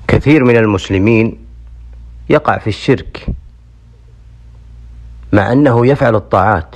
كثير من المسلمين يقع في الشرك مع أنه يفعل الطاعات،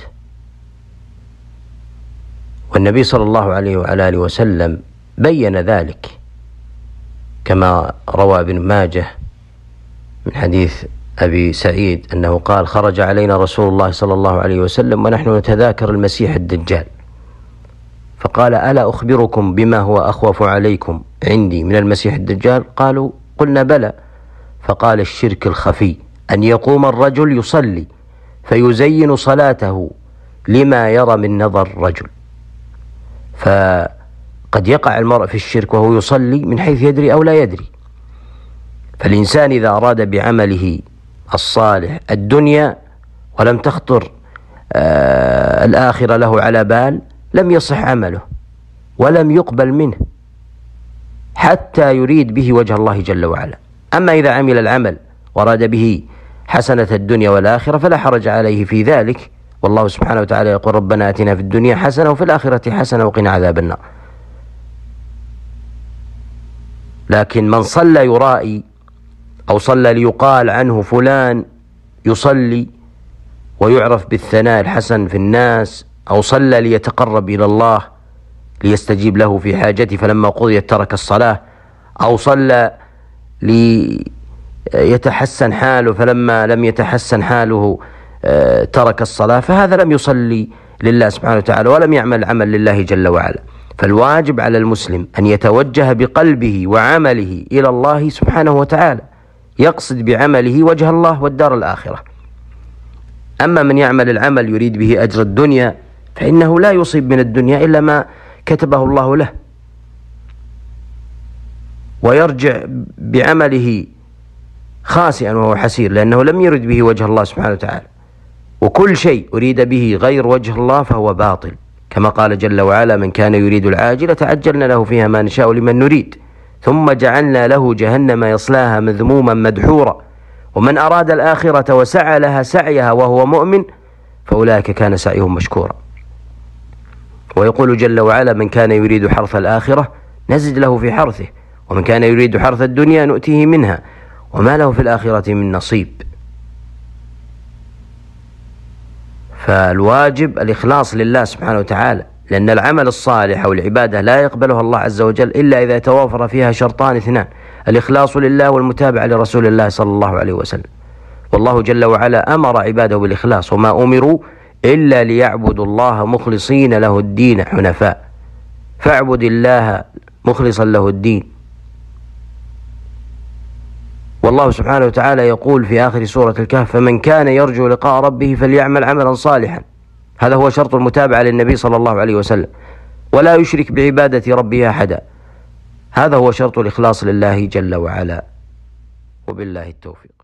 والنبي صلى الله عليه وعلى آله وسلم بين ذلك كما روى ابن ماجه من حديث أبي سعيد أنه قال: خرج علينا رسول الله صلى الله عليه وسلم ونحن نتذاكر المسيح الدجال، فقال: ألا أخبركم بما هو أخوف عليكم عندي من المسيح الدجال؟ قلنا بلى. فقال: الشرك الخفي، أن يقوم الرجل يصلي فيزين صلاته لما يرى من نظر الرجل. فقد يقع المرء في الشرك وهو يصلي من حيث يدري أو لا يدري. فالإنسان إذا أراد بعمله الصالح الدنيا ولم تخطر الآخرة له على بال لم يصح عمله ولم يقبل منه حتى يريد به وجه الله جل وعلا. أما إذا عمل العمل وأراد به حسنة الدنيا والآخرة فلا حرج عليه في ذلك، والله سبحانه وتعالى يقول: ربنا آتنا في الدنيا حسنة وفي الآخرة حسنة وقنا عذاب النار. لكن من صلى يرائي أو صلى ليقال عنه فلان يصلي ويعرف بالثناء الحسن في الناس، أو صلى ليتقرب إلى الله ليستجيب له في حاجته فلما قضيت ترك الصلاة، أو صلى ليتحسن حاله فلما لم يتحسن حاله ترك الصلاة، فهذا لم يصلي لله سبحانه وتعالى ولم يعمل عمل لله جل وعلا. فالواجب على المسلم أن يتوجه بقلبه وعمله إلى الله سبحانه وتعالى، يقصد بعمله وجه الله والدار الآخرة. أما من يعمل العمل يريد به أجر الدنيا فإنه لا يصيب من الدنيا إلا ما كتبه الله له، ويرجع بعمله خاسئا وهو حسير، لأنه لم يرد به وجه الله سبحانه وتعالى. وكل شيء أريد به غير وجه الله فهو باطل، كما قال جل وعلا: من كان يريد العاجلة تعجلنا له فيها ما نشاء لمن نريد ثم جعلنا له جهنم يصلاها مذموما مدحورا ومن أراد الآخرة وسعى لها سعيها وهو مؤمن فأولئك كان سعيهم مشكورا. ويقول جل وعلا: من كان يريد حرث الآخرة نزد له في حرثه ومن كان يريد حرث الدنيا نؤتيه منها وما له في الآخرة من نصيب. فالواجب الإخلاص لله سبحانه وتعالى، لأن العمل الصالح أو العبادة لا يقبلها الله عز وجل إلا إذا توافر فيها شرطان اثنان: الإخلاص لله والمتابعة لرسول الله صلى الله عليه وسلم. والله جل وعلا أمر عباده بالإخلاص: وما أمروا إلا ليعبدوا الله مخلصين له الدين حنفاء. فاعبد الله مخلصا له الدين. والله سبحانه وتعالى يقول في آخر سورة الكهف: فمن كان يرجو لقاء ربه فليعمل عملا صالحا. هذا هو شرط المتابعة للنبي صلى الله عليه وسلم، ولا يشرك بعبادة ربه أحدا. هذا هو شرط الإخلاص لله جل وعلا، وبالله التوفيق.